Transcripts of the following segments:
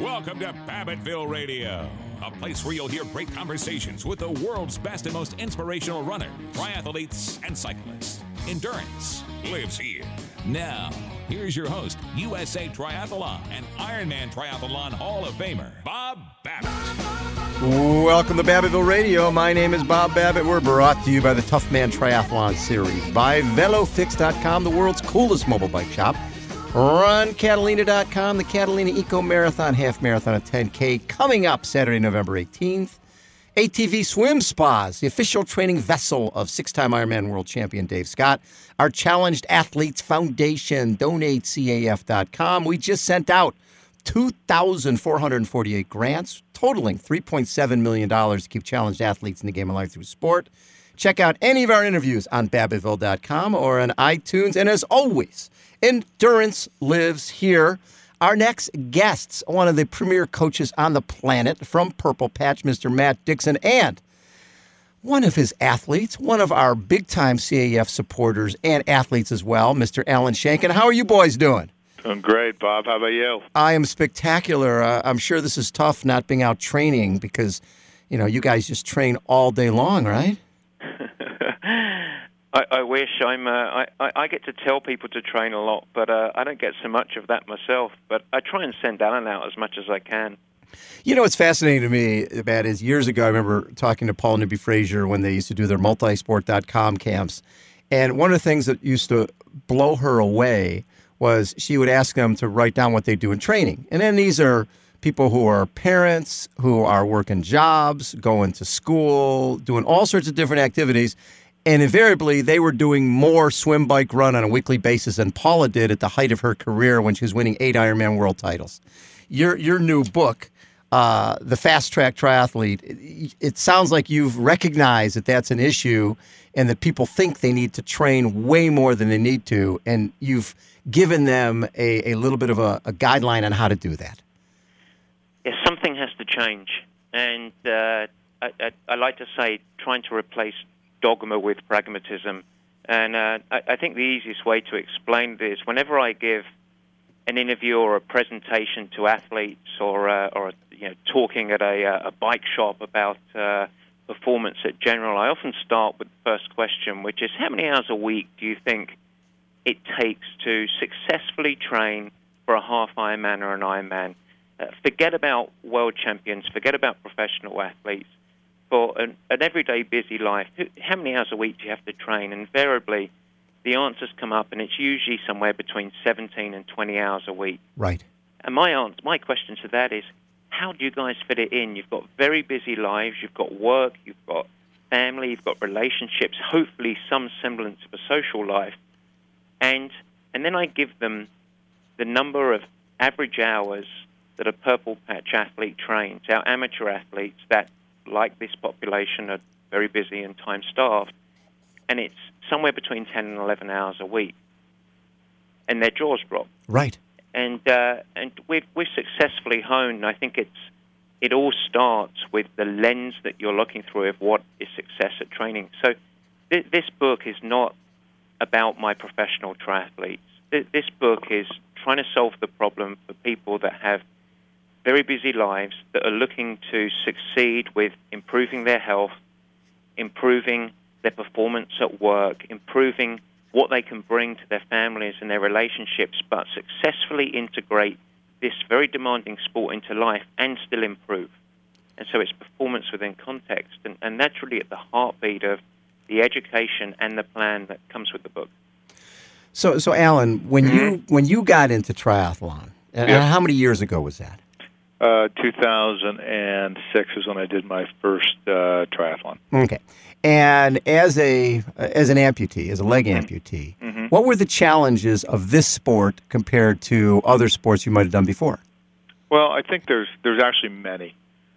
Welcome to Babbitttville Radio, a place where you'll hear great conversations with the world's best and most inspirational runners, triathletes, and cyclists. Endurance lives here. Now, here's your host, USA Triathlon and Ironman Triathlon Hall of Famer, Bob Babbitt. Welcome to Babbitttville Radio. My name is Bob Babbitt. We're brought to you by the Tough Man Triathlon Series, by VeloFix.com, the world's coolest mobile bike shop, RunCatalina.com, the Catalina Eco Marathon, half marathon, and 10K, coming up Saturday, November 18th. ATV Swim Spas, the official training vessel of six-time Ironman world champion Dave Scott. Our Challenged Athletes Foundation, DonateCAF.com. We just sent out 2,448 grants, totaling $3.7 million to keep challenged athletes in the game of life through sport. Check out any of our interviews on Babbitttville.com or on iTunes. And as always, endurance lives here. Our next guests, one of the premier coaches on the planet from Purple Patch, Mr. Matt Dixon, and one of his athletes, one of our big-time CAF supporters and athletes as well, Mr. Alan Shankin. How are you boys doing? I'm great, Bob. How about you? I am spectacular. I'm sure this is tough not being out training because, you know, you guys just train all day long, right? I wish. I get to tell people to train a lot, but I don't get so much of that myself. But I try and send Alan out as much as I can. You know what's fascinating to me, Matt, is years ago I remember talking to Paul Nibby Frazier when they used to do their multisport.com camps. And one of the things that used to blow her away was she would ask them to write down what they do in training. And then these are people who are parents, who are working jobs, going to school, doing all sorts of different activities. And invariably, they were doing more swim, bike, run on a weekly basis than Paula did at the height of her career when she was winning 8 Ironman world titles. Your new book, The Fast Track Triathlete, it sounds like you've recognized that that's an issue and that people think they need to train way more than they need to, and you've given them a little bit of a guideline on how to do that. Yes, something has to change. And I like to say trying to replace dogma with pragmatism. And I think the easiest way to explain this, whenever I give an interview or a presentation to athletes or talking at a bike shop about performance at General, I often start with the first question, which is, how many hours a week do you think it takes to successfully train for a half Ironman or an Ironman? Forget about world champions, forget about professional athletes. For an everyday busy life, how many hours a week do you have to train? Invariably, the answers come up, and it's usually somewhere between 17 and 20 hours a week. Right. And my question to that is, how do you guys fit it in? You've got very busy lives, you've got work, you've got family, you've got relationships, hopefully some semblance of a social life. And then I give them the number of average hours that a Purple Patch athlete trains, our amateur athletes that, like this population, are very busy and time-starved, and it's somewhere between 10 and 11 hours a week, and their jaws drop. Right. And we've successfully honed. I think it all starts with the lens that you're looking through of what is success at training. So this book is not about my professional triathletes. This book is trying to solve the problem for people that have very busy lives, that are looking to succeed with improving their health, improving their performance at work, improving what they can bring to their families and their relationships, but successfully integrate this very demanding sport into life and still improve. And so it's performance within context, and that's really at the heartbeat of the education and the plan that comes with the book. So Alan, when you got into triathlon, how many years ago was that? 2006 was when I did my first triathlon. Okay. And as an amputee, as a leg amputee, what were the challenges of this sport compared to other sports you might have done before? Well, I think there's actually many.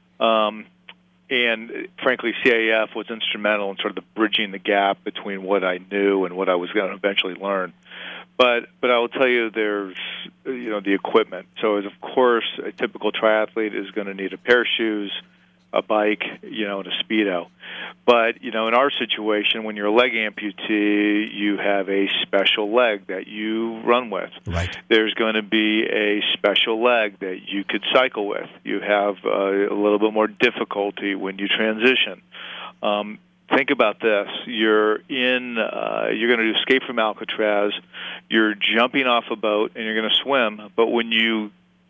And frankly, CAF was instrumental in sort of the bridging the gap between what I knew and what I was going to eventually learn. But I will tell you, there's the equipment. So of course, a typical triathlete is going to need a pair of shoes, a bike, and a Speedo. But, in our situation, when you're a leg amputee, you have a special leg that you run with. Right. There's going to be a special leg that you could cycle with. You have a little bit more difficulty when you transition. Think about this. You're going to escape from Alcatraz. You're jumping off a boat, and you're going to swim. But when you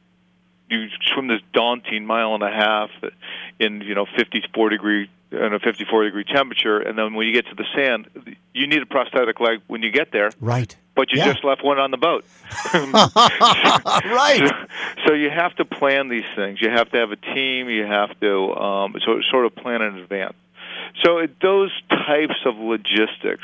swim this daunting 1.5 miles in 54 degree temperature, and then when you get to the sand, you need a prosthetic leg when you get there. Right. But you just left one on the boat. Right. So you have to plan these things. You have to have a team. You have to sort of plan in advance. So those types of logistics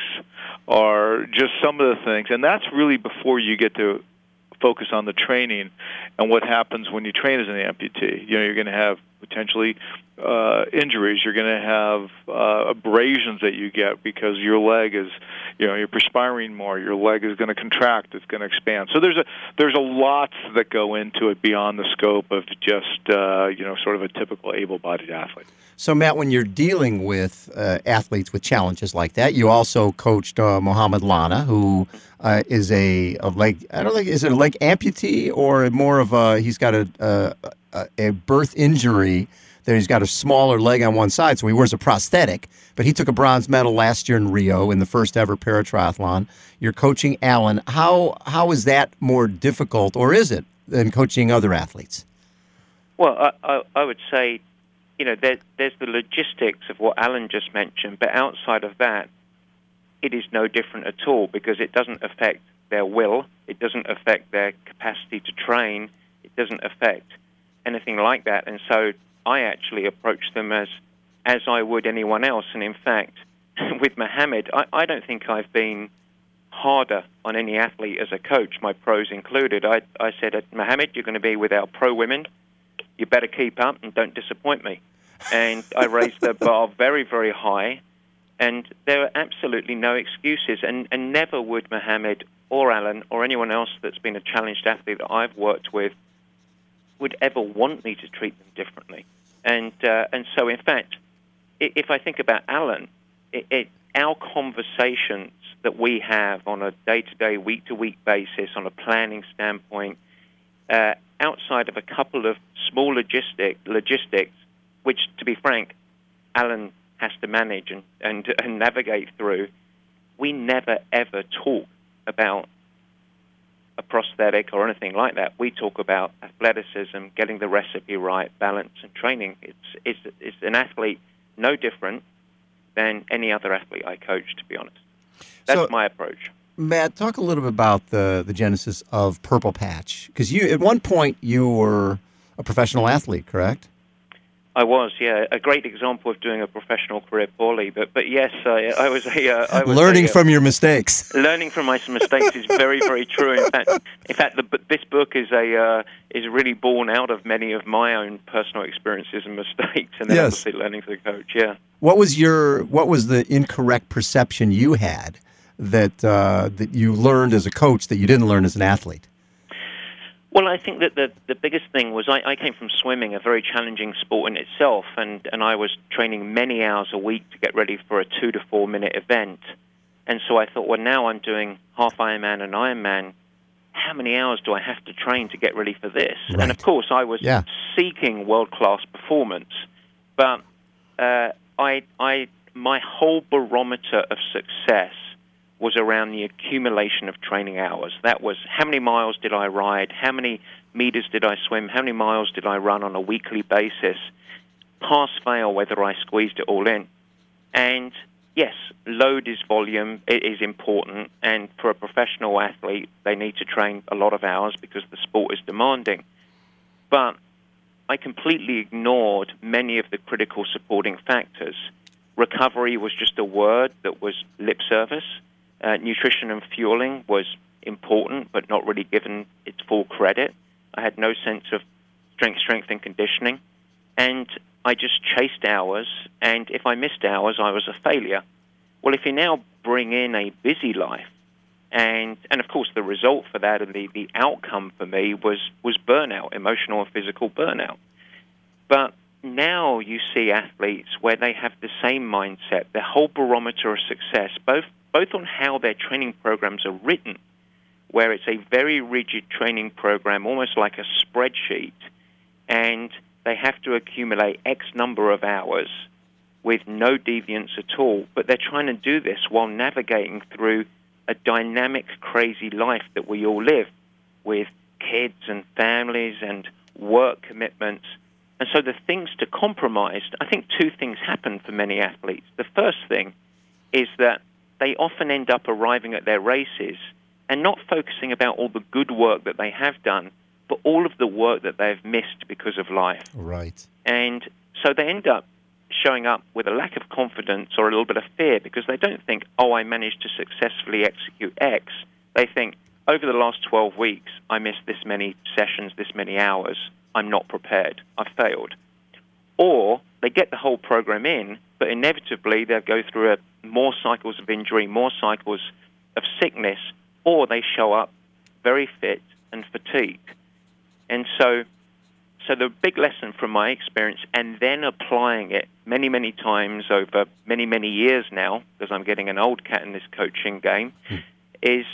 are just some of the things, and that's really before you get to focus on the training and what happens when you train as an amputee. You're going to have potentially injuries. You're going to have abrasions that you get because your leg is, you're perspiring more. Your leg is going to contract. It's going to expand. So there's a lot that go into it beyond the scope of just sort of a typical able-bodied athlete. So, Matt, when you're dealing with athletes with challenges like that, you also coached Mohamed Lana, who is a leg. I don't think, is it a leg amputee or more of he's got a birth injury that he's got a smaller leg on one side, so he wears a prosthetic. But he took a bronze medal last year in Rio in the first ever paratriathlon. You're coaching Alan. How is that more difficult, or is it, than coaching other athletes? Well, I would say, there's the logistics of what Alan just mentioned, but outside of that, it is no different at all because it doesn't affect their will, it doesn't affect their capacity to train, it doesn't affect anything like that. And so I actually approach them as I would anyone else. And in fact, with Mohamed, I don't think I've been harder on any athlete as a coach, my pros included. I said, Mohamed, you're going to be with our pro women. You better keep up and don't disappoint me. And I raised the bar very, very high, and there are absolutely no excuses. And never would Mohamed or Alan or anyone else that's been a challenged athlete that I've worked with would ever want me to treat them differently. And so, in fact, if I think about Alan, our conversations that we have on a day-to-day, week-to-week basis on a planning standpoint, outside of a couple of small logistics, which, to be frank, Alan has to manage and navigate through, we never, ever talk about a prosthetic or anything like that. We talk about athleticism, getting the recipe right, balance, and training. It's an athlete no different than any other athlete I coach, to be honest. That's my approach. Matt, talk a little bit about the genesis of Purple Patch, because at one point you were a professional athlete, correct? I was, yeah. A great example of doing a professional career poorly, but yes, I was learning from your mistakes. Learning from my mistakes is very, very true. In fact, this book is really born out of many of my own personal experiences and mistakes, and then obviously learning from the coach. Yeah. What was the incorrect perception you had that you learned as a coach that you didn't learn as an athlete? Well, I think that the biggest thing was I came from swimming, a very challenging sport in itself, and I was training many hours a week to get ready for a 2 to 4 minute event. And so I thought, well, now I'm doing half Ironman and Ironman. How many hours do I have to train to get ready for this? Right. And of course, I was seeking world-class performance, but my whole barometer of success was around the accumulation of training hours. That was how many miles did I ride, how many meters did I swim, how many miles did I run on a weekly basis, pass-fail, whether I squeezed it all in. And yes, load is volume, it is important, and for a professional athlete, they need to train a lot of hours because the sport is demanding. But I completely ignored many of the critical supporting factors. Recovery was just a word that was lip service. Nutrition and fueling was important, but not really given its full credit. I had no sense of strength and conditioning. And I just chased hours, and if I missed hours, I was a failure. Well, if you now bring in a busy life, and of course the result for that and the outcome for me was burnout, emotional and physical burnout. But now you see athletes where they have the same mindset, their whole barometer of success, both on how their training programs are written, where it's a very rigid training program, almost like a spreadsheet, and they have to accumulate X number of hours with no deviance at all, but they're trying to do this while navigating through a dynamic, crazy life that we all live with kids and families and work commitments. And so the things to compromise, I think two things happen for many athletes. The first thing is that they often end up arriving at their races and not focusing about all the good work that they have done, but all of the work that they've missed because of life. Right. And so they end up showing up with a lack of confidence or a little bit of fear because they don't think, oh, I managed to successfully execute X. They think, over the last 12 weeks, I missed this many sessions, this many hours. I'm not prepared. I've failed. Or they get the whole program in, but inevitably they'll go through more cycles of injury, more cycles of sickness, or they show up very fit and fatigued. And so the big lesson from my experience, and then applying it many, many times over many, many years now, because I'm getting an old cat in this coaching game, is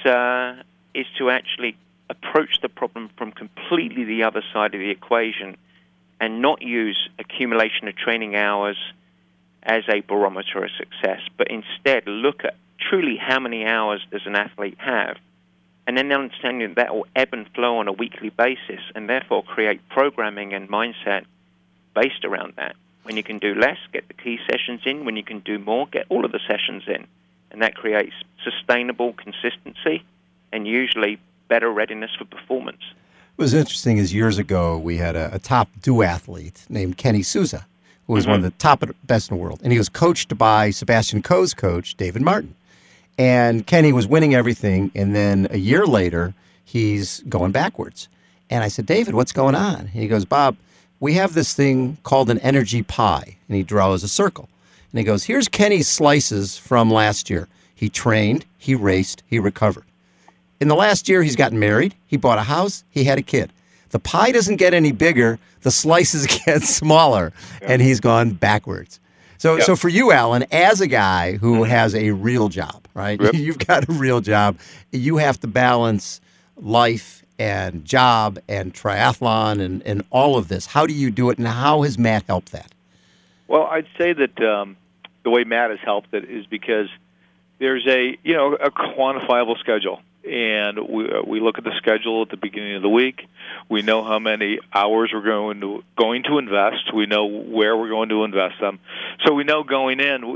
to actually approach the problem from completely the other side of the equation and not use accumulation of training hours as a barometer of success, but instead look at truly how many hours does an athlete have, and then understanding that will ebb and flow on a weekly basis, and therefore create programming and mindset based around that. When you can do less, get the key sessions in. When you can do more, get all of the sessions in. And that creates sustainable consistency and usually better readiness for performance. What was interesting is years ago we had a top duathlete named Kenny Souza, who was one of the top best in the world. And he was coached by Sebastian Coe's coach, David Martin. And Kenny was winning everything, and then a year later, he's going backwards. And I said, David, what's going on? And he goes, Bob, we have this thing called an energy pie. And he draws a circle. And he goes, here's Kenny's slices from last year. He trained, he raced, he recovered. In the last year, he's gotten married, he bought a house, he had a kid. The pie doesn't get any bigger, the slices get smaller, and he's gone backwards. So for you, Alan, as a guy who has a real job, right? Yep. You've got a real job. You have to balance life and job and triathlon and all of this. How do you do it, and how has Matt helped that? Well, I'd say that the way Matt has helped it is because there's a quantifiable schedule. And we look at the schedule at the beginning of the week. We know how many hours we're going to invest. We know where we're going to invest them. So we know going in.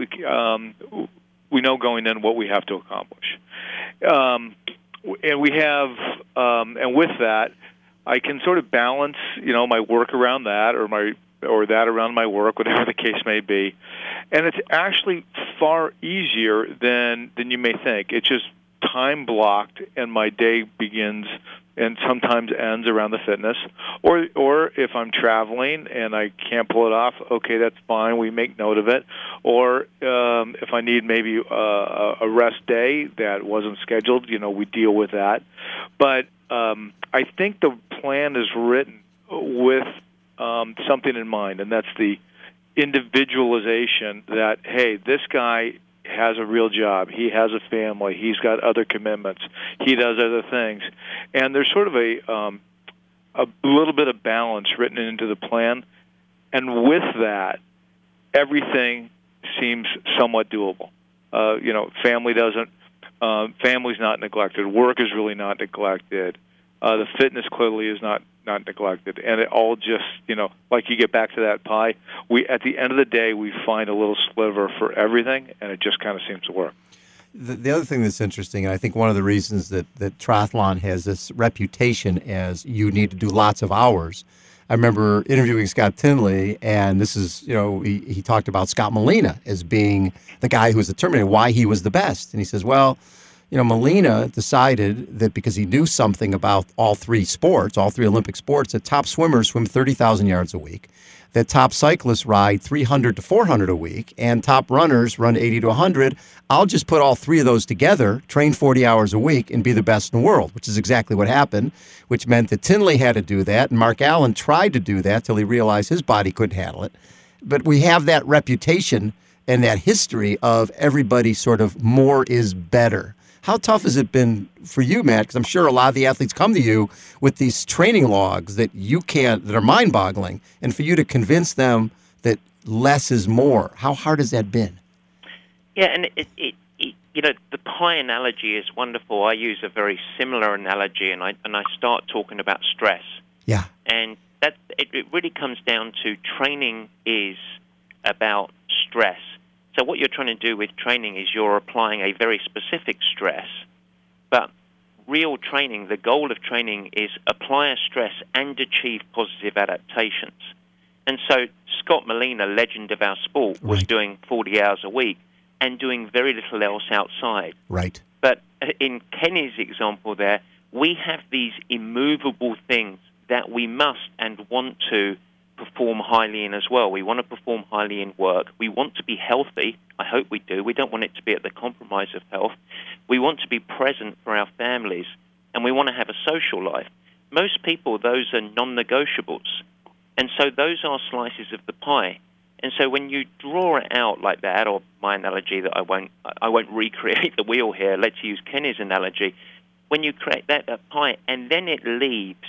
We know going in what we have to accomplish. And we have, and with that, I can sort of balance, my work around that, or that around my work, whatever the case may be. And it's actually far easier than you may think. It's just time blocked, and my day begins and sometimes ends around the fitness. Or if I'm traveling and I can't pull it off, okay, that's fine. We make note of it. Or if I need maybe a rest day that wasn't scheduled, we deal with that. But I think the plan is written with something in mind, and that's the individualization that, hey, this guy has a real job. He has a family. He's got other commitments. He does other things. And there's sort of a little bit of balance written into the plan. And with that, everything seems somewhat doable. Family's not neglected. Work is really not neglected. The fitness clearly is not neglected, and it all just, like you get back to that pie, at the end of the day, we find a little sliver for everything, and it just kind of seems to work. The other thing that's interesting, and I think one of the reasons that triathlon has this reputation as you need to do lots of hours. I remember interviewing Scott Tinley, and this is, he talked about Scott Molina as being the guy who was determining why he was the best. And he says, well, Molina decided that because he knew something about all three sports, all three Olympic sports, that top swimmers swim 30,000 yards a week, that top cyclists ride 300 to 400 a week, and top runners run 80 to 100. I'll just put all three of those together, train 40 hours a week, and be the best in the world, which is exactly what happened, which meant that Tinley had to do that, and Mark Allen tried to do that till he realized his body couldn't handle it. But we have that reputation and that history of everybody sort of more is better. How tough has it been for you, Matt? Because I'm sure a lot of the athletes come to you with these training logs that that are mind-boggling, and for you to convince them that less is more. How hard has that been? Yeah, and the pie analogy is wonderful. I use a very similar analogy, and I start talking about stress. Yeah, and that it really comes down to training is about stress. So what you're trying to do with training is you're applying a very specific stress, but real training, the goal of training is apply a stress and achieve positive adaptations. And so Scott Molina, legend of our sport, was doing 40 hours a week and doing very little else outside. Right. But in Kenny's example there, we have these immovable things that we must and want to perform highly in as well. We want to perform highly in work. We want to be healthy. I hope we do. We don't want it to be at the compromise of health. We want to be present for our families, and we want to have a social life. Most people, those are non-negotiables. And so those are slices of the pie. And so when you draw it out like that, or my analogy that I won't recreate the wheel here, let's use Kenny's analogy, when you create that pie, and then it leaves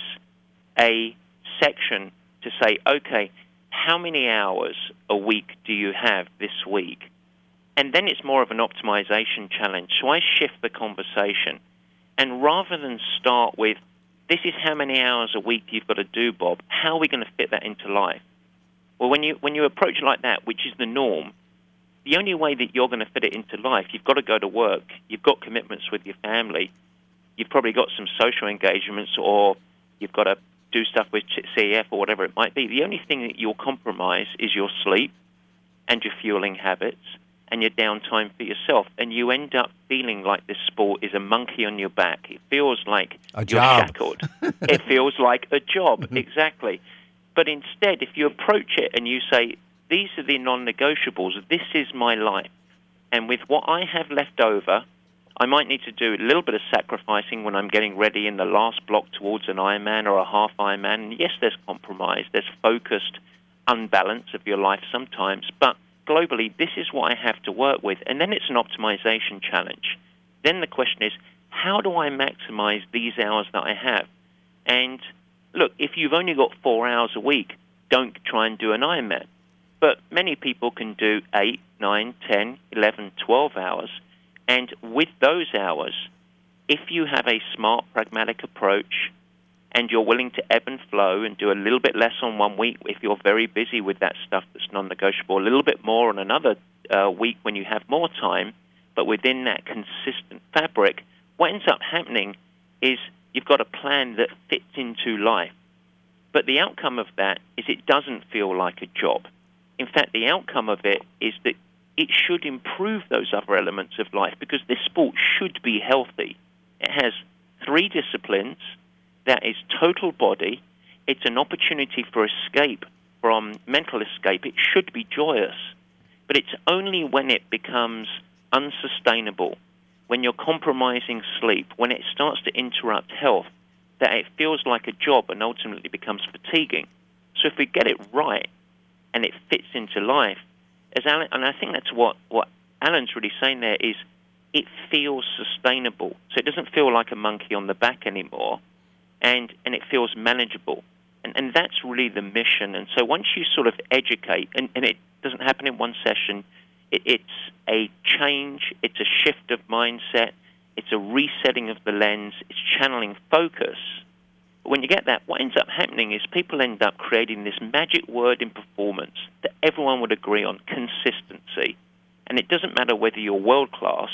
a section to say, okay, how many hours a week do you have this week? And then it's more of an optimization challenge. So I shift the conversation. And rather than start with, this is how many hours a week you've got to do, Bob, how are we going to fit that into life? Well, when you approach it like that, which is the norm, the only way that you're going to fit it into life, you've got to go to work, you've got commitments with your family, you've probably got some social engagements, or you've got to do stuff with CEF or whatever it might be. The only thing that you'll compromise is your sleep and your fueling habits and your downtime for yourself. And you end up feeling like this sport is a monkey on your back. It feels like you're shackled. It feels like a job, exactly. But instead, if you approach it and you say, these are the non-negotiables, this is my life, and with what I have left over, I might need to do a little bit of sacrificing when I'm getting ready in the last block towards an Ironman or a half Ironman. And yes, there's compromise. There's focused unbalance of your life sometimes. But globally, this is what I have to work with. And then it's an optimization challenge. Then the question is, how do I maximize these hours that I have? And look, if you've only got 4 hours a week, don't try and do an Ironman. But many people can do 8, 9, 10, 11, 12 hours. And with those hours, if you have a smart, pragmatic approach and you're willing to ebb and flow and do a little bit less on one week if you're very busy with that stuff that's non-negotiable, a little bit more on another week when you have more time, but within that consistent fabric, what ends up happening is you've got a plan that fits into life. But the outcome of that is it doesn't feel like a job. In fact, the outcome of it is that it should improve those other elements of life because this sport should be healthy. It has 3 disciplines. That is total body. It's an opportunity for escape, from mental escape. It should be joyous. But it's only when it becomes unsustainable, when you're compromising sleep, when it starts to interrupt health, that it feels like a job and ultimately becomes fatiguing. So if we get it right and it fits into life, as Alan, and I think that's what Alan's really saying there is it feels sustainable. So it doesn't feel like a monkey on the back anymore, and it feels manageable. And that's really the mission. And so once you sort of educate, and it doesn't happen in one session, it's a change, it's a shift of mindset, it's a resetting of the lens, it's channeling focus. When you get that, what ends up happening is people end up creating this magic word in performance that everyone would agree on, consistency. And it doesn't matter whether you're world-class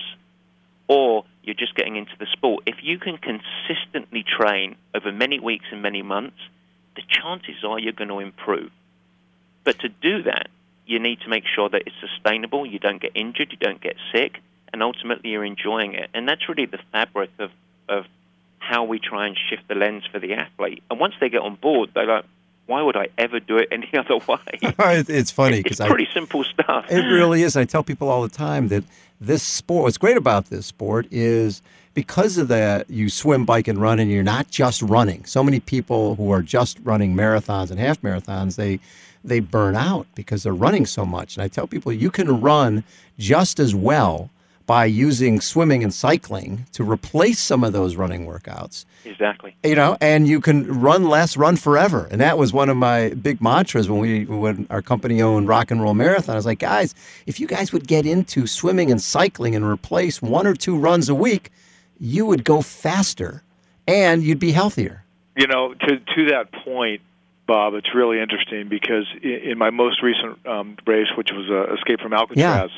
or you're just getting into the sport. If you can consistently train over many weeks and many months, the chances are you're going to improve. But to do that, you need to make sure that it's sustainable, you don't get injured, you don't get sick, and ultimately you're enjoying it. And that's really the fabric of how we try and shift the lens for the athlete. And once they get on board, they're like, why would I ever do it any other way? It's funny because it's pretty simple stuff. It really is. I tell people all the time that this sport, what's great about this sport is because of that, you swim, bike, and run, and you're not just running. So many people who are just running marathons and half marathons, they burn out because they're running so much. And I tell people you can run just as well by using swimming and cycling to replace some of those running workouts. Exactly. And you can run less, run forever. And that was one of my big mantras when our company owned Rock and Roll Marathon. I was like, guys, if you guys would get into swimming and cycling and replace 1 or 2 runs a week, you would go faster and you'd be healthier. To that point, Bob, it's really interesting because in my most recent race, which was Escape from Alcatraz,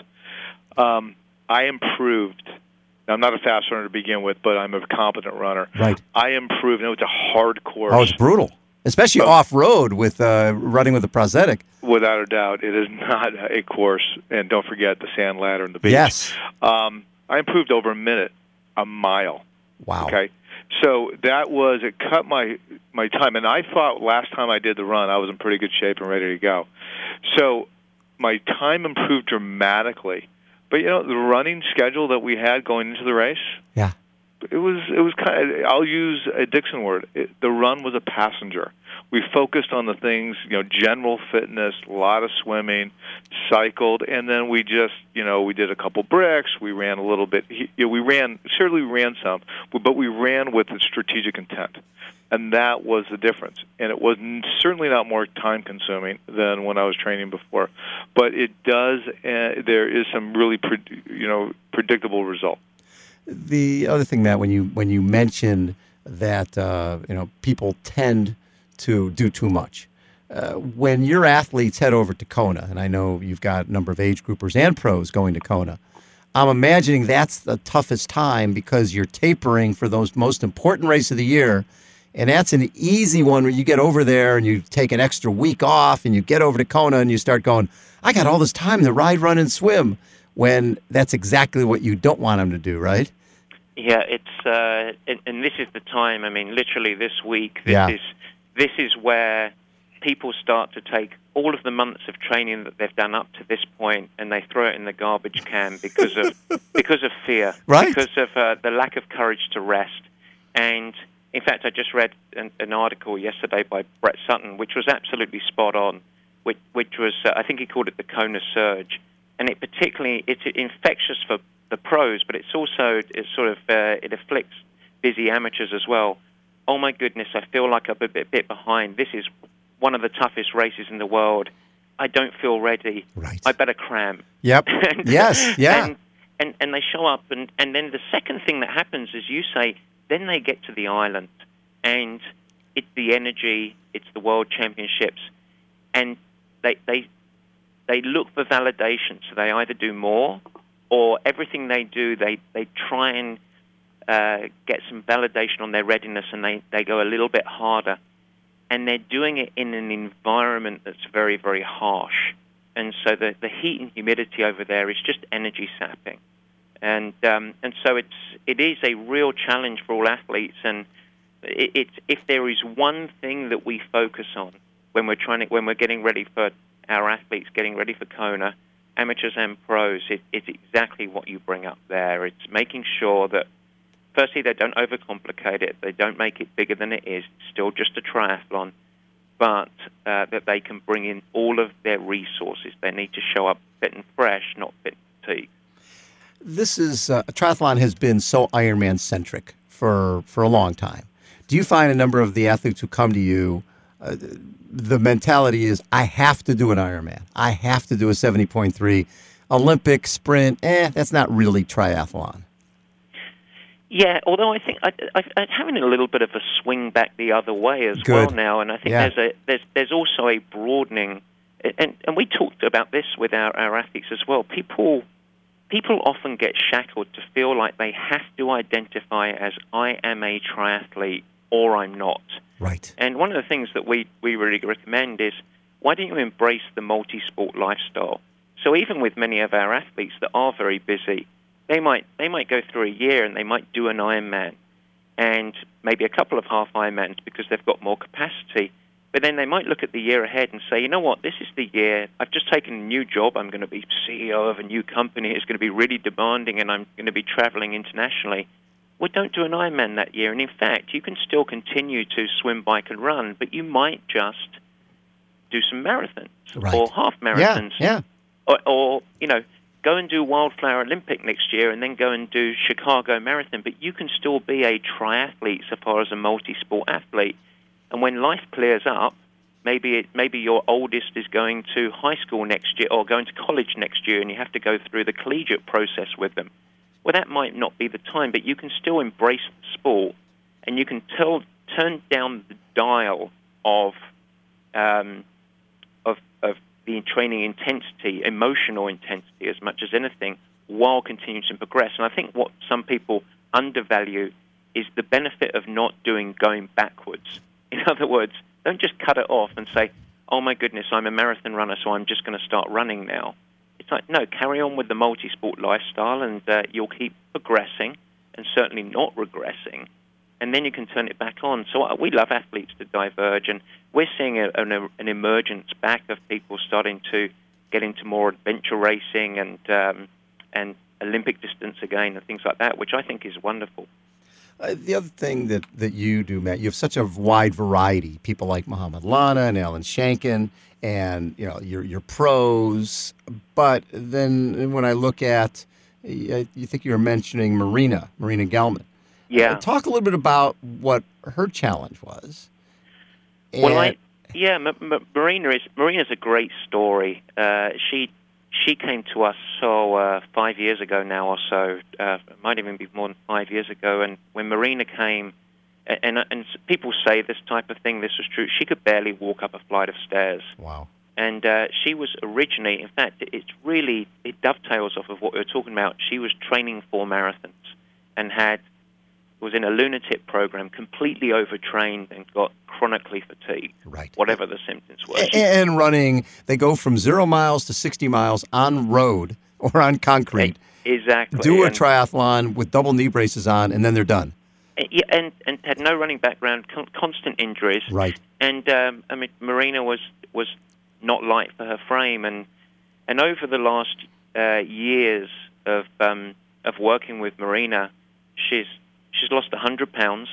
I improved. Now, I'm not a fast runner to begin with, but I'm a competent runner. Right. I improved. It's a hard course. Oh, it's brutal, especially off-road with running with a prosthetic. Without a doubt, it is not a course. And don't forget the sand ladder and the beach. Yes. I improved over a minute a mile. Wow. Okay. So it cut my time. And I thought last time I did the run, I was in pretty good shape and ready to go. So my time improved dramatically. But, the running schedule that we had going into the race, it was kind of, I'll use a Dixon word, the run was a passenger. We focused on the things, general fitness, a lot of swimming, cycled, and then we just, we did a couple bricks, we ran a little bit, we ran some, but we ran with a strategic intent. And that was the difference. And it was certainly not more time-consuming than when I was training before. But it does, there is some really, predictable result. The other thing, Matt, when you mentioned that, people tend to do too much. When your athletes head over to Kona, and I know you've got a number of age groupers and pros going to Kona, I'm imagining that's the toughest time because you're tapering for those most important races of the year. And that's an easy one where you get over there and you take an extra week off and you get over to Kona and you start going, I got all this time to ride, run, and swim, when that's exactly what you don't want them to do, right? Yeah, it's and this is the time. I mean, literally this week. This is where people start to take all of the months of training that they've done up to this point, and they throw it in the garbage can because of fear, right? Because of the lack of courage to rest. And in fact, I just read an article yesterday by Brett Sutton, which was absolutely spot on. Which was, I think he called it the Kona Surge, and it's infectious for the pros, but it's also it afflicts busy amateurs as well. Oh my goodness, I feel like I'm a bit behind. This is one of the toughest races in the world. I don't feel ready. Right. I better cram. Yep. Yes. Yeah. And they show up, and then the second thing that happens is, you say, then they get to the island, and it's the energy, it's the World Championships, and they look for validation. So they either do more, or everything they do, they try and get some validation on their readiness, and they go a little bit harder. And they're doing it in an environment that's very, very harsh. And so the heat and humidity over there is just energy sapping. And so it is a real challenge for all athletes. And if there is one thing that we focus on when we're getting ready for our athletes, getting ready for Kona, amateurs and pros, it's exactly what you bring up there. It's making sure that, firstly, they don't overcomplicate it. They don't make it bigger than it is. It's still just a triathlon. But that they can bring in all of their resources. They need to show up fit and fresh, not fit and fatigued. This is triathlon has been so Ironman-centric for a long time. Do you find a number of the athletes who come to you, the mentality is, I have to do an Ironman. I have to do a 70.3. Olympic sprint, that's not really triathlon. Yeah, although I think I'm having a little bit of a swing back the other way as well now, and I think there's also a broadening, and we talked about this with our athletes as well. People often get shackled to feel like they have to identify as, I am a triathlete or I'm not. Right. And one of the things that we really recommend is, why don't you embrace the multi-sport lifestyle? So even with many of our athletes that are very busy, they might go through a year and they might do an Ironman and maybe a couple of half Ironmans because they've got more capacity. But then they might look at the year ahead and say, you know what, this is the year. I've just taken a new job. I'm going to be CEO of a new company. It's going to be really demanding, and I'm going to be traveling internationally. Well, don't do an Ironman that year. And in fact, you can still continue to swim, bike, and run, but you might just do some marathons or half marathons. Yeah. Or, you know, go and do Wildflower Olympic next year and then go and do Chicago Marathon. But you can still be a triathlete so far as a multi-sport athlete. And when life clears up, maybe your oldest is going to high school next year or going to college next year, and you have to go through the collegiate process with them. Well, that might not be the time, but you can still embrace the sport, and you can turn down the dial of the training intensity, emotional intensity, as much as anything, while continuing to progress. And I think what some people undervalue is the benefit of not going backwards. In other words, don't just cut it off and say, oh my goodness, I'm a marathon runner, so I'm just going to start running now. It's like, no, carry on with the multi-sport lifestyle, and you'll keep progressing and certainly not regressing. And then you can turn it back on. So we love athletes to diverge, and we're seeing an emergence back of people starting to get into more adventure racing and Olympic distance again and things like that, which I think is wonderful. The other thing that you do, Matt, you have such a wide variety. People like Muhammad Lana and Alan Shankin, and you know your pros. But then when I look at, you think you were mentioning Marina Gelman. Yeah. Talk a little bit about what her challenge was. Well, Marina's a great story. She came to us 5 years ago now or so. It might even be more than 5 years ago. And when Marina came, and people say this type of thing, this was true, she could barely walk up a flight of stairs. Wow. And she was originally, in fact, it dovetails off of what we were talking about. She was training for marathons and was in a lunatic program, completely overtrained, and got chronically fatigued, right? Whatever the symptoms were. And running, they go from 0 miles to 60 miles on road or on concrete. Exactly. Do a triathlon with double knee braces on, and then they're done. Yeah, and had no running background, constant injuries. Right. And I mean, Marina was not light for her frame, and over the last years of working with Marina, she's lost 100 pounds.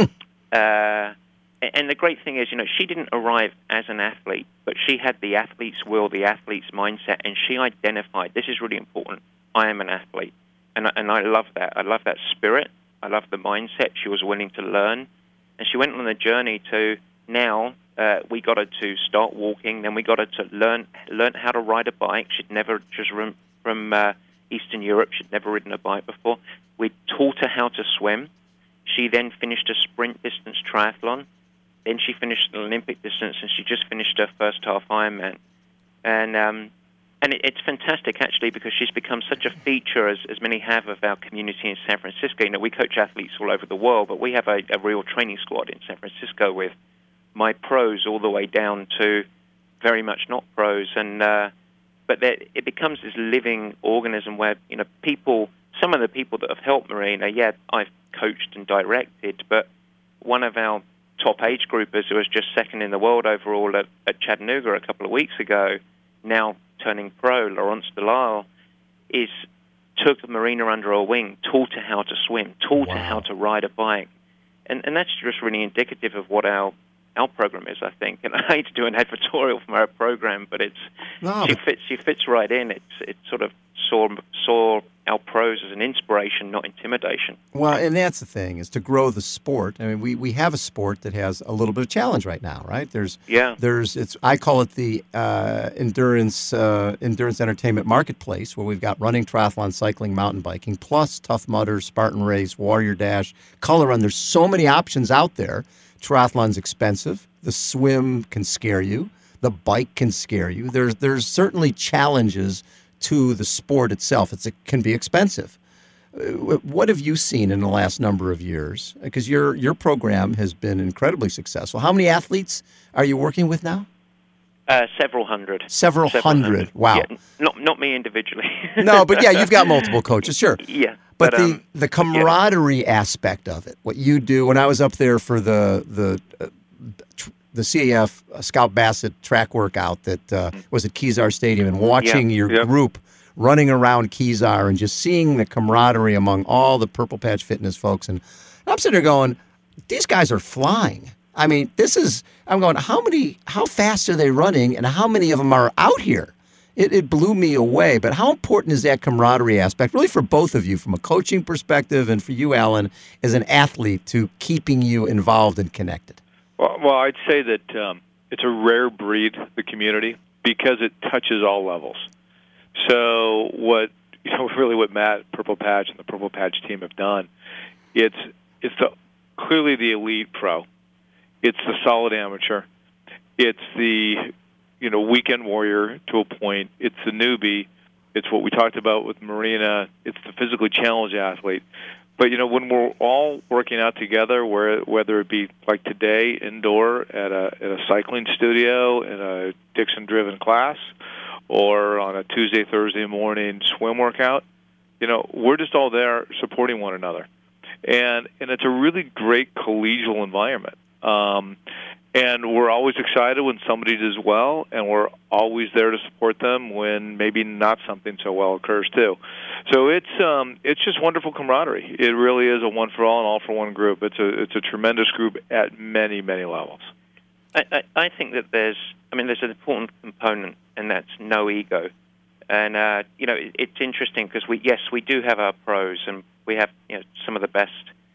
And the great thing is, you know, she didn't arrive as an athlete, but she had the athlete's will, the athlete's mindset, and she identified, this is really important, I am an athlete. And I love that. I love that spirit. I love the mindset. She was willing to learn. And she went on a journey to now, we got her to start walking, then we got her to learn how to ride a bike. She'd never, just from Eastern Europe, she'd never ridden a bike before. We taught her how to swim. She then finished a sprint distance triathlon. Then she finished an Olympic distance, and she just finished her first half Ironman. And it's fantastic, actually, because she's become such a feature, as many have, of our community in San Francisco. You know, we coach athletes all over the world, but we have a real training squad in San Francisco with my pros all the way down to very much not pros. And but it becomes this living organism where, you know, some of the people that have helped Marina, I've coached and directed, but one of our top age groupers who was just second in the world overall at Chattanooga a couple of weeks ago, now turning pro, Laurence Delisle, took Marina under her wing, taught her how to swim, taught her how to ride a bike. And that's just really indicative of what our program is, I think. And I hate to do an advertorial from our program, but she fits right in. It sort of saw our pros as an inspiration, not intimidation. Well, and that's the thing, is to grow the sport. I mean, we have a sport that has a little bit of challenge right now, right? I call it the endurance entertainment marketplace, where we've got running, triathlon, cycling, mountain biking, plus Tough Mudder, Spartan Race, Warrior Dash, Color Run. There's so many options out there. Triathlon's expensive. The swim can scare you. The bike can scare you. There's certainly challenges to the sport itself. It can be expensive. What have you seen in the last number of years? Because your program has been incredibly successful. How many athletes are you working with now? Several hundred. Several hundred. Wow. Yeah, not me individually. No, but yeah, you've got multiple coaches, sure. Yeah. But the camaraderie aspect of it, what you do. When I was up there for the CAF Scout Bassett track workout that was at Kezar Stadium, and watching your group running around Kezar and just seeing the camaraderie among all the Purple Patch Fitness folks, and I'm sitting there going, these guys are flying. I mean, I'm going, how fast are they running, and how many of them are out here? It blew me away. But how important is that camaraderie aspect, really, for both of you, from a coaching perspective, and for you, Alan, as an athlete, to keeping you involved and connected? Well, I'd say that it's a rare breed, the community, because it touches all levels. So what Matt Purple Patch and the Purple Patch team have done, it's clearly the elite pro. It's the solid amateur. It's the weekend warrior to a point. It's the newbie. It's what we talked about with Marina. It's the physically challenged athlete. But when we're all working out together, whether it be like today indoor at a cycling studio in a Dixon-driven class, or on a Tuesday, Thursday morning swim workout, we're just all there supporting one another, and it's a really great collegial environment. And we're always excited when somebody does well, and we're always there to support them when maybe not something so well occurs too. So it's just wonderful camaraderie. It really is a one for all and all for one group. It's a tremendous group at many, many levels. I think that there's an important component, and that's no ego. And it's interesting because we do have our pros, and we have some of the best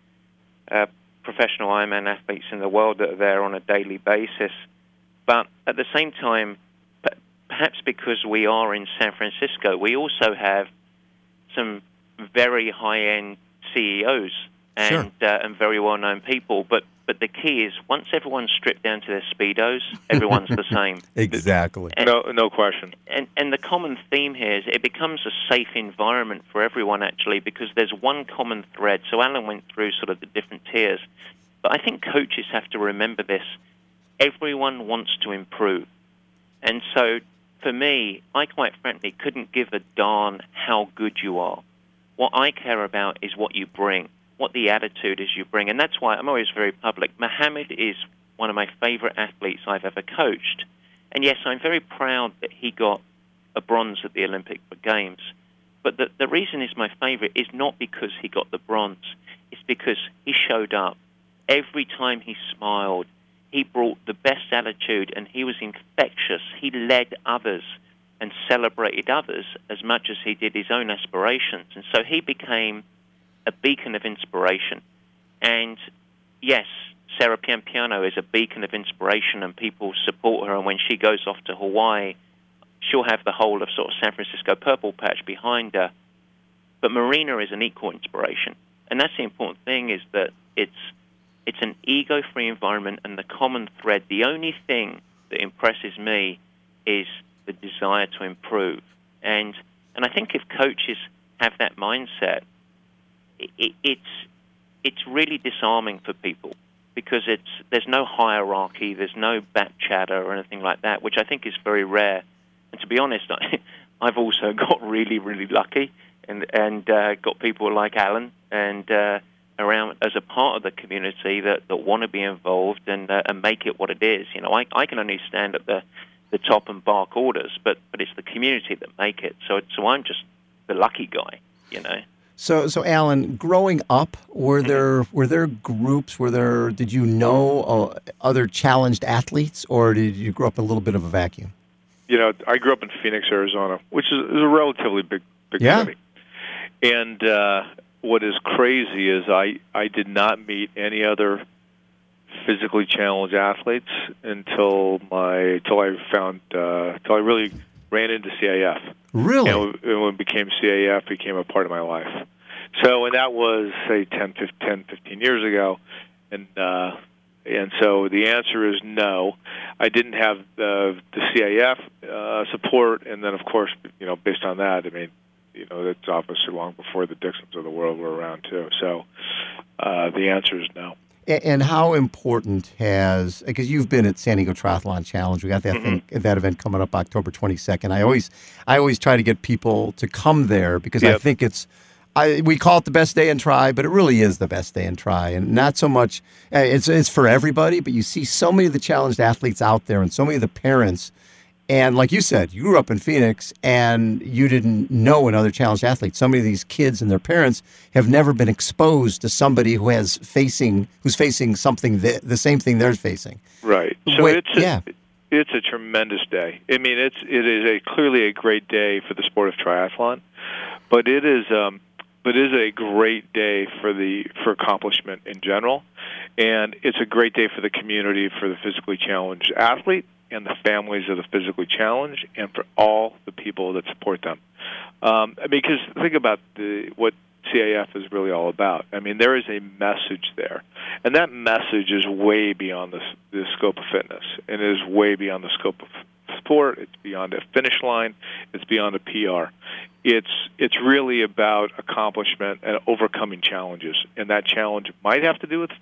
professional Ironman athletes in the world that are there on a daily basis. But at the same time, perhaps because we are in San Francisco, we also have some very high-end CEOs and very well-known people. But the key is, once everyone's stripped down to their Speedos, everyone's the same. Exactly. No question. And the common theme here is it becomes a safe environment for everyone, actually, because there's one common thread. So Alan went through sort of the different tiers. But I think coaches have to remember this. Everyone wants to improve. And so, for me, I quite frankly couldn't give a darn how good you are. What I care about is what you bring, what the attitude is you bring. And that's why I'm always very public. Mohammed is one of my favorite athletes I've ever coached. And yes, I'm very proud that he got a bronze at the Olympic Games. But the reason he's my favorite is not because he got the bronze. It's because he showed up. Every time he smiled, he brought the best attitude, and he was infectious. He led others and celebrated others as much as he did his own aspirations. And so he became a beacon of inspiration. And yes, Sarah Piampiano is a beacon of inspiration, and people support her. And when she goes off to Hawaii, she'll have the whole of sort of San Francisco Purple Patch behind her. But Marina is an equal inspiration. And that's the important thing, is that it's an ego-free environment, and the common thread, the only thing that impresses me is the desire to improve. And I think if coaches have that mindset, it's really disarming for people, because there's no hierarchy, there's no back chatter or anything like that, which I think is very rare. And to be honest, I've also got really, really lucky and got people like Alan and around as a part of the community that want to be involved and make it what it is. I can only stand at the top and bark orders, but it's the community that make it. So I'm just the lucky guy, So Alan, growing up, were there groups? Did you know other challenged athletes, or did you grow up in a little bit of a vacuum? I grew up in Phoenix, Arizona, which is a relatively big city. And what is crazy is I did not meet any other physically challenged athletes until I really ran into CAF. Really? And when it became CAF, became a part of my life. So, and that was, say, 10, 15 years ago. And so the answer is no. I didn't have the CAF support, and then, of course, based on that, that's obviously long before the Dixons of the world were around, too. So the answer is no. And how important has, because you've been at San Diego Triathlon Challenge, we got that that event coming up October 22nd. I always try to get people to come there because I think we call it the best day in tri, but it really is the best day in tri, and not so much. It's for everybody, but you see so many of the challenged athletes out there, and so many of the parents. And like you said, you grew up in Phoenix and you didn't know another challenged athlete. So many of these kids and their parents have never been exposed to somebody who's facing something the same thing they're facing. Right. So it's a tremendous day. I mean, it is clearly a great day for the sport of triathlon, but it is a great day for accomplishment in general, and it's a great day for the community, for the physically challenged athlete, and the families of the physically challenged, and for all the people that support them. Because think about what CAF is really all about. I mean, there is a message there, and that message is way beyond the scope of fitness, and it is way beyond the scope of sport. It's beyond a finish line. It's beyond a PR. It's really about accomplishment and overcoming challenges, and that challenge might have to do with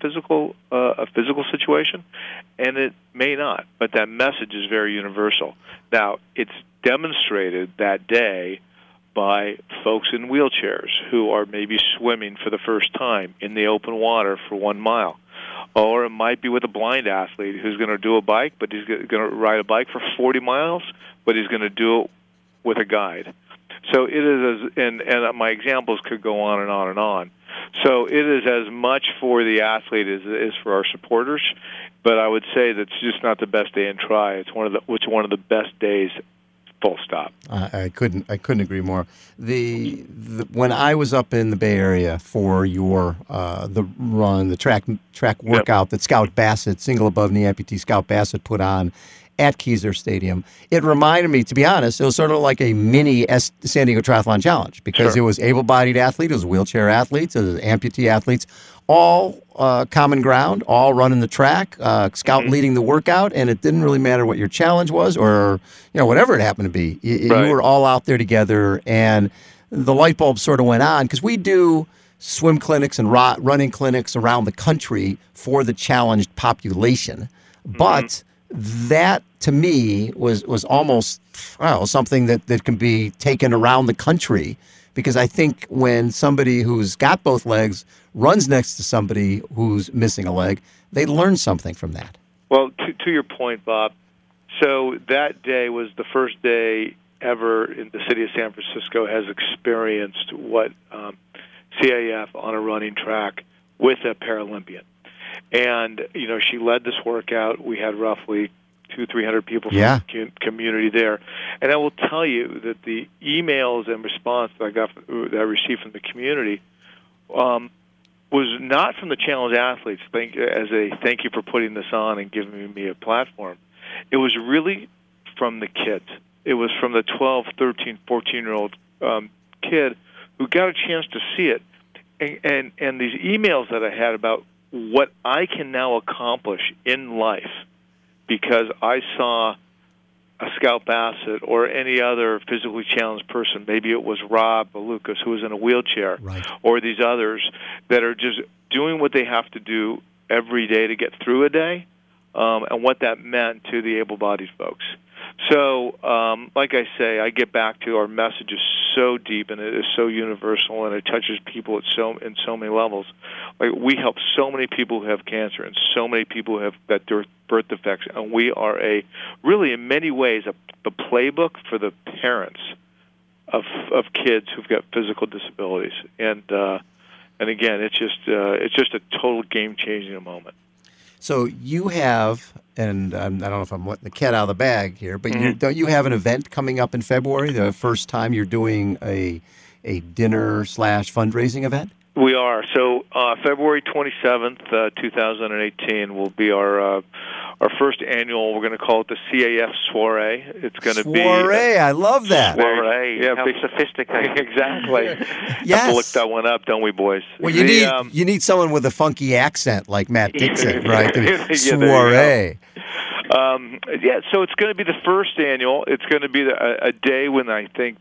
a physical situation, and it may not. But that message is very universal. Now, it's demonstrated that day by folks in wheelchairs who are maybe swimming for the first time in the open water for 1 mile. Or it might be with a blind athlete who's going to do a bike, but he's going to ride a bike for 40 miles, but he's going to do it with a guide. So it is, and my examples could go on and on and on. So it is as much for the athlete as it is for our supporters. But I would say that's just not the best day in tri. It's one of the best days. Full stop. I couldn't agree more. When I was up in the Bay Area for your the run, the track workout that Scout Bassett, single above knee amputee Scout Bassett put on at Kezar Stadium, it reminded me, to be honest, it was sort of like a mini San Diego Triathlon Challenge because it was able-bodied athletes, it was wheelchair athletes, it was amputee athletes, all common ground, all running the track, Scout leading the workout, and it didn't really matter what your challenge was or whatever it happened to be. You were all out there together, and the light bulb sort of went on because we do swim clinics and running clinics around the country for the challenged population, but that to me was almost something that can be taken around the country, because I think when somebody who's got both legs runs next to somebody who's missing a leg, they learn something from that. Well, to your point, Bob, so that day was the first day ever in the city of San Francisco has experienced what CAF on a running track with a Paralympian. And, she led this workout. We had roughly 200-300 people from the community there. And I will tell you that the emails and response that I received from the community was not from the challenged athletes as a thank you for putting this on and giving me a platform. It was really from the kids. It was from the 12, 13, 14-year-old kid who got a chance to see it. And these emails that I had about what I can now accomplish in life because I saw a Scout Bassett or any other physically challenged person, maybe it was Rob Lucas who was in a wheelchair, or these others that are just doing what they have to do every day to get through a day, and what that meant to the able-bodied folks. So, like I say, I get back to our message is so deep and it is so universal and it touches people in so many levels. Like we help so many people who have cancer and so many people who have got birth defects, and we are really in many ways the playbook for the parents of kids who've got physical disabilities. And again, it's just a total game-changing moment. So you have, and I don't know if I'm letting the cat out of the bag here, but don't you have an event coming up in February, the first time you're doing a dinner/fundraising event? We are. So February 27th, 2018 will be our first annual, we're going to call it the CAF Soiree. It's going to be... Soiree, I love that. Soiree, how sophisticated. Exactly. Yes. Have to look that one up, don't we, boys? Well, you need someone with a funky accent like Matt Dixon, right? Soiree. So it's going to be the first annual. It's going to be a day when I think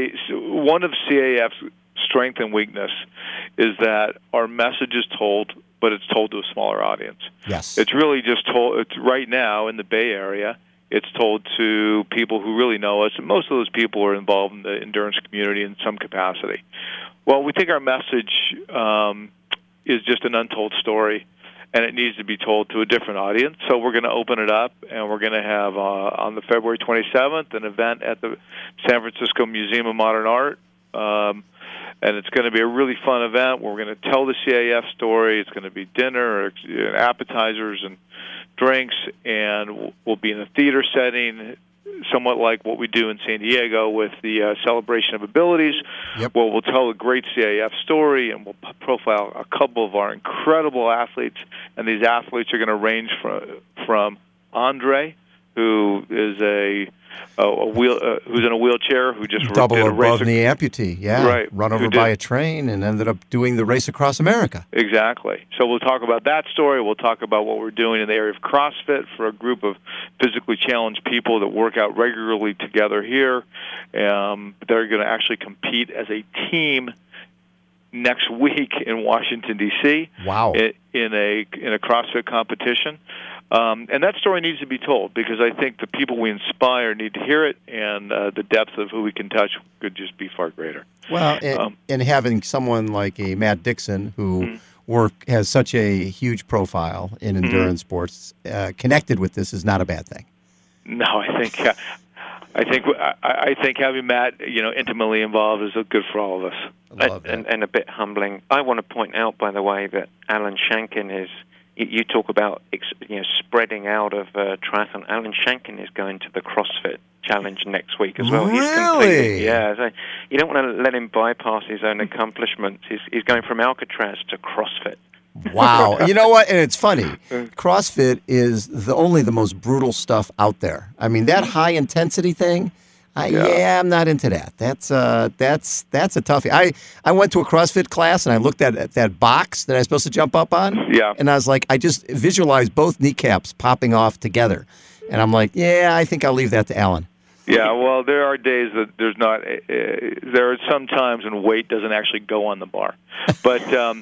one of CAF's strength and weakness is that our message is told but it's told to a smaller audience. Yes. It's really just told. It's right now in the Bay Area. It's told to people who really know us, and most of those people are involved in the endurance community in some capacity. Well, we think our message is just an untold story, and it needs to be told to a different audience. So we're going to open it up, and we're going to have on the February 27th an event at the San Francisco Museum of Modern Art. And it's going to be a really fun event. We're going to tell the CAF story. It's going to be dinner, appetizers, and drinks, and we'll be in a theater setting, somewhat like what we do in San Diego with the Celebration of Abilities. Yep. Well, we'll tell a great CAF story, and we'll profile a couple of our incredible athletes. And these athletes are going to range from Andre, who is who's in a wheelchair, who just double did a race above knee amputee, Right. run over by a train and ended up doing the race across America. Exactly. So we'll talk about that story. We'll talk about what we're doing in the area of CrossFit for a group of physically challenged people that work out regularly together here. They're going to actually compete as a team next week in Washington, D.C. Wow. In a CrossFit competition. And that story needs to be told because I think the people we inspire need to hear it, and the depth of who we can touch could just be far greater. Well, and having someone like a Matt Dixon who has such a huge profile in endurance sports connected with this is not a bad thing. No, I think having Matt, intimately involved is good for all of us. And a bit humbling. I want to point out, by the way, that Alan Shankin is. You talk about spreading out of triathlon. Alan Shankin is going to the CrossFit Challenge next week as well. Really? So you don't want to let him bypass his own accomplishments. He's going from Alcatraz to CrossFit. Wow. You know what? And it's funny. CrossFit is only the most brutal stuff out there. I mean, that high-intensity thing, I'm not into that. That's a toughie. I went to a CrossFit class, and I looked at that box that I was supposed to jump up on. Yeah. And I was like, I just visualized both kneecaps popping off together. And I'm like, I think I'll leave that to Alan. Yeah, well, there are days that there's not. There are some times when weight doesn't actually go on the bar, but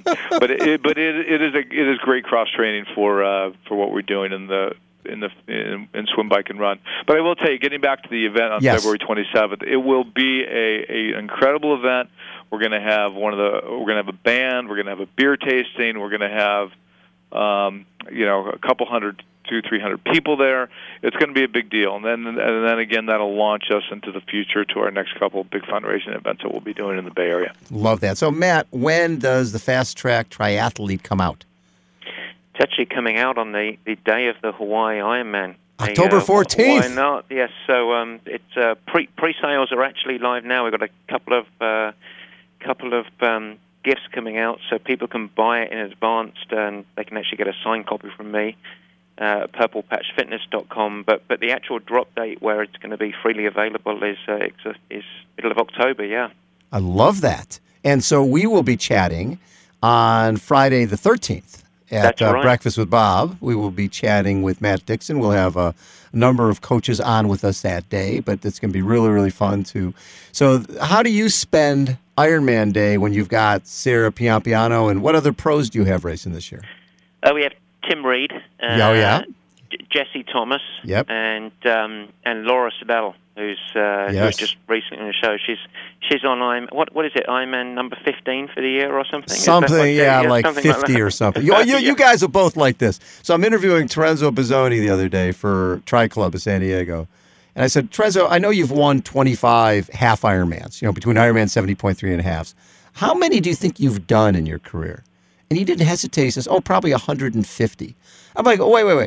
it is great cross training for what we're doing in swim, bike, and run. But I will tell you, getting back to the event on February 27th, it will be a incredible event. We're going to have a band. We're going to have a beer tasting. We're going to have a couple hundred. 200-300 people there. It's going to be a big deal, and then again, that'll launch us into the future to our next couple of big fundraising events that we'll be doing in the Bay Area. Love that. So, Matt, when does the Fast Track Triathlete come out? It's actually coming out on the day of the Hawaii Ironman. October 14th. Why not? Yes. So it's pre-sales are actually live now. We've got a couple of gifts coming out, so people can buy it in advance, and they can actually get a signed copy from me. purplepatchfitness.com, but the actual drop date where it's going to be freely available is middle of October. Yeah, I love that. And so we will be chatting on Friday the 13th at Breakfast with Bob. We will be chatting with Matt Dixon. We'll have a number of coaches on with us that day, but it's going to be really, really fun too. So how do you spend Ironman Day when you've got Sarah Piampiano, and what other pros do you have racing this year? We have Tim Reed, Jesse Thomas, and Laura Sidell, who's just recently on the show. She's on what is it? Ironman number 15 for the year or something? Something, like 50 or something. You guys are both like this. So I'm interviewing Terenzo Bozzoni the other day for Tri Club of San Diego, and I said, Terenzo, I know you've won 25 half Ironmans, between Ironman 70.3 and halves. How many do you think you've done in your career? And he didn't hesitate. He says, probably 150. I'm like, wait.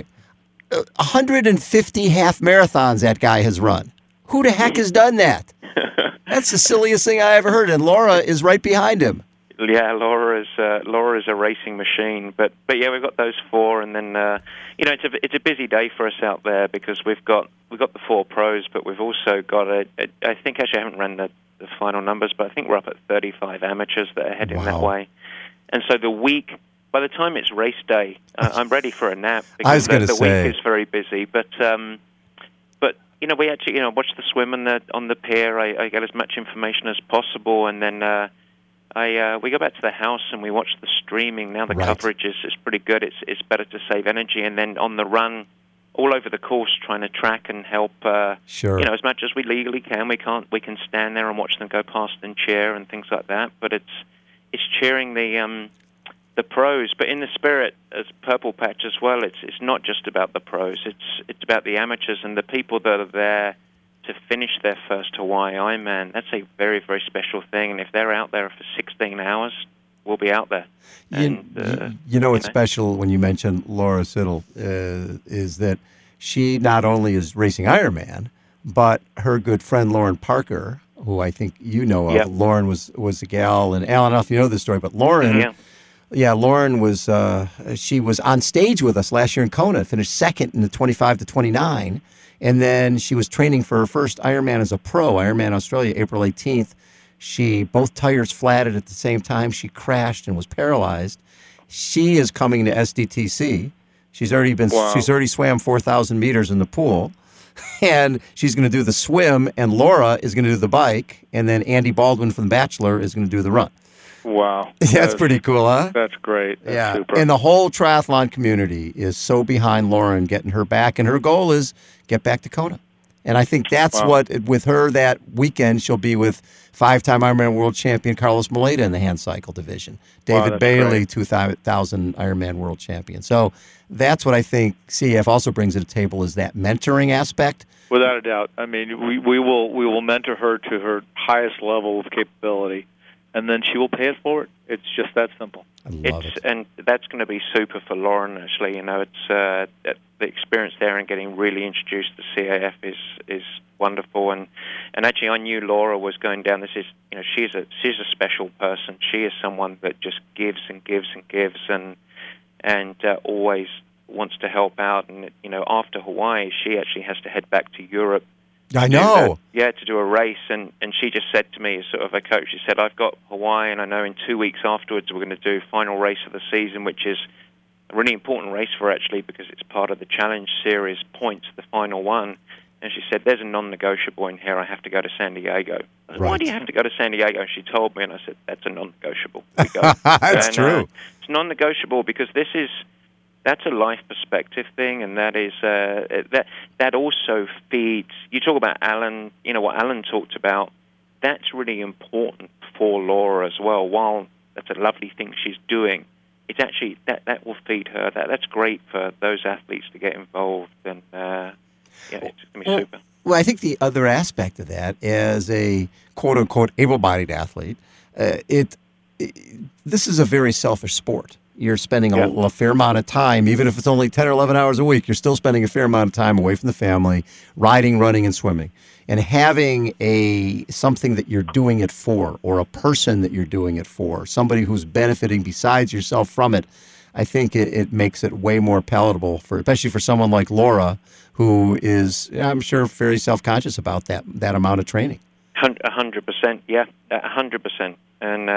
150 half marathons that guy has run. Who the heck has done that? That's the silliest thing I ever heard. And Laura is right behind him. Yeah, Laura is a racing machine. But yeah, we've got those four, and then it's a busy day for us out there because we've got the four pros, but we've also got I think actually I haven't run the final numbers, but I think we're up at 35 amateurs that are heading that way. And so by the time it's race day, I'm ready for a nap because the week is very busy. But we actually watch the swim on the pier. I get as much information as possible, and then We go back to the house and we watch the streaming. Now the Right. coverage is pretty good. It's better to save energy, and then on the run, all over the course, trying to track and help. Sure. As much as we legally can. We can stand there and watch them go past and cheer and things like that. But it's cheering the pros, but in the spirit as Purple Patch as well. It's not just about the pros. It's about the amateurs and the people that are there to finish their first Hawaii Ironman. That's a very, very special thing. And if they're out there for 16 hours, we'll be out there. What's special when you mentioned Laura Siddle is that she not only is racing Ironman, but her good friend Lauren Parker, who I think you know of. Yep. Lauren was a gal, and Alan, I don't know if you know this story, but Lauren. Yeah, Lauren was she was on stage with us last year in Kona, finished second in the 25 to 29, and then she was training for her first Ironman as a pro, Ironman Australia, April 18th. Both tires flatted at the same time. She crashed and was paralyzed. She is coming to SDTC. She's already swam 4,000 meters in the pool, and she's going to do the swim, and Laura is going to do the bike, and then Andy Baldwin from The Bachelor is going to do the run. Wow. That's pretty cool, huh? That's great. That's super. And the whole triathlon community is so behind Lauren getting her back, and her goal is get back to Kona. And I think that's what, with her that weekend, she'll be with five-time Ironman world champion Carlos Moleda in the hand cycle division. David Bailey, 2000 Ironman world champion. So that's what I think CAF also brings to the table is that mentoring aspect. Without a doubt. I mean, we will mentor her to her highest level of capability, and then she will pay it forward. It's just that simple. I love it. And that's going to be super for Lauren, actually. It's the experience there and getting really introduced to CAF is wonderful. And actually, I knew Laura was going down. She's a special person. She is someone that just gives and gives and gives, and always wants to help out. And after Hawaii, she actually has to head back to Europe. I know. To do a race, and she just said to me, as sort of a coach, she said, I've got Hawaii, and I know in 2 weeks afterwards we're going to do final race of the season, which is a really important race for her, actually, because it's part of the Challenge Series points, the final one. And she said, there's a non-negotiable in here. I have to go to San Diego. I said, why do you have to go to San Diego? And she told me, and I said, that's a non-negotiable. We go. That's true. It's non-negotiable because that's a life perspective thing, and that is that also feeds. You talk about Alan. What Alan talked about. That's really important for Laura as well. While that's a lovely thing she's doing, it's actually that will feed her. That's great for those athletes to get involved, and it's going to be super. Well, I think the other aspect of that, as a quote unquote able-bodied athlete, this is a very selfish sport. You're spending a fair amount of time, even if it's only 10 or 11 hours a week, you're still spending a fair amount of time away from the family, riding, running, and swimming. And having something that you're doing it for, or a person that you're doing it for, somebody who's benefiting besides yourself from it, I think it makes it way more palatable, especially for someone like Laura, who is, I'm sure, very self-conscious about that amount of training. 100%, yeah, 100%. And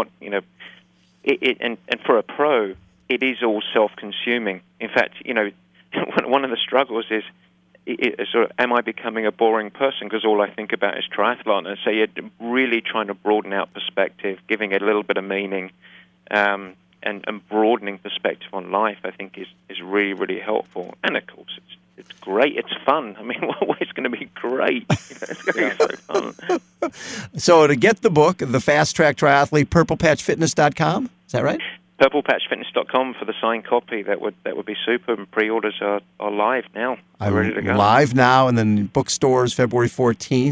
and for a pro, it is all self-consuming. In fact, one of the struggles is sort of, am I becoming a boring person because all I think about is triathlon? And so you're really trying to broaden out perspective, giving it a little bit of meaning, and broadening perspective on life, I think is really, really helpful. And of course, it's great. It's fun. I mean, it's going to be great. It's going to be so fun. So to get the book, The Fast Track Triathlete, purplepatchfitness.com, is that right? purplepatchfitness.com for the signed copy. That would be super. And pre-orders are live now. Ready to go. Live now, and then bookstores October 14th,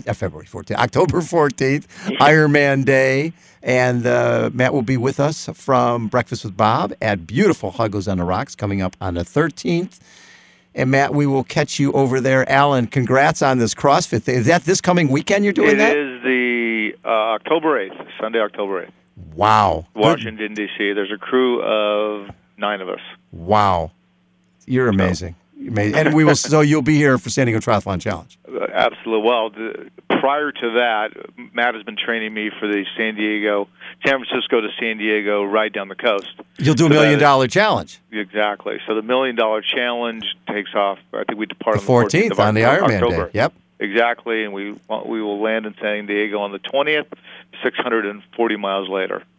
Ironman Day. And Matt will be with us from Breakfast with Bob at beautiful Huggles on the Rocks coming up on the 13th. And, Matt, we will catch you over there. Alan, congrats on this CrossFit thing. Is that this coming weekend you're doing that? It is the October 8th, Sunday, October 8th. Wow. Washington, D.C. There's a crew of 9 of us. Wow. You're amazing. And so you'll be here for San Diego Triathlon Challenge. Absolutely. Well, prior to that, Matt has been training me for the San Francisco to San Diego ride down the coast. You'll do $1 million challenge. Exactly. So the $1 million challenge takes off. I think we depart the 14th on the Ironman Day. Yep. Exactly, and we will land in San Diego on the 20th, 640 miles later.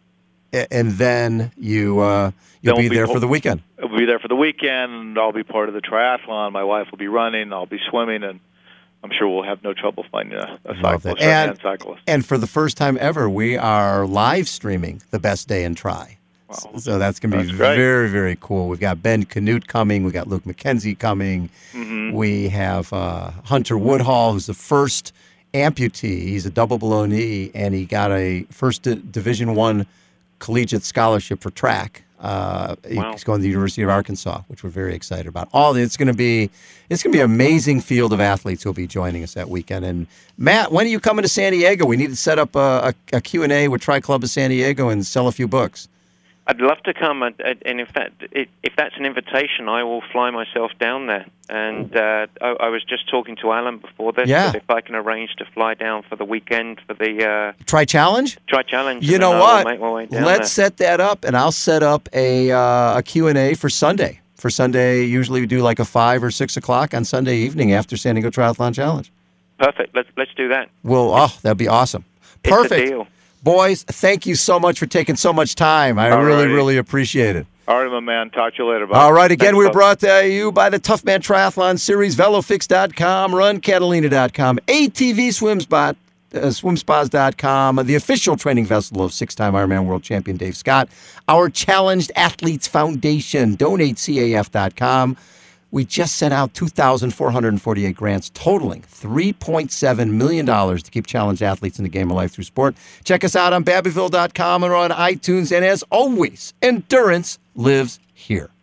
And then you'll be there for the weekend. I'll be there for the weekend. I'll be part of the triathlon. My wife will be running. I'll be swimming, and I'm sure we'll have no trouble finding a cyclist or a cyclist. And for the first time ever, we are live streaming the Best Day in Tri. Wow. So that's going to be very, very cool. We've got Ben Canute coming. We've got Luke McKenzie coming. Mm-hmm. We have Hunter Woodhall, who's the first amputee. He's a double below knee, and he got a first Division I collegiate scholarship for track. He's going to the University of Arkansas, which we're very excited about. It's going to be an amazing field of athletes who will be joining us that weekend. And Matt, when are you coming to San Diego? We need to set up a Q&A with Tri Club of San Diego and sell a few books. I'd love to come, and if that's an invitation, I will fly myself down there. And I was just talking to Alan before this. Yeah. If I can arrange to fly down for the weekend for the Tri Challenge. You know what? Let's set that up, and I'll set up a Q&A for Sunday. For Sunday, usually we do like a 5 or 6 o'clock on Sunday evening after San Diego Triathlon Challenge. Perfect. Let's do that. That'd be awesome. Perfect. It's a deal. Boys, thank you so much for taking so much time. I really appreciate it. All right, my man. Talk to you later. Bye. All right. Again, we're brought to you by the Tough Man Triathlon Series, VeloFix.com, RunCatalina.com, ATV Swimspas.com, the official training vessel of 6-time Ironman World Champion Dave Scott, our Challenged Athletes Foundation, DonateCAF.com. We just sent out 2,448 grants totaling $3.7 million to keep challenged athletes in the game of life through sport. Check us out on Babbyville.com or on iTunes. And as always, endurance lives here.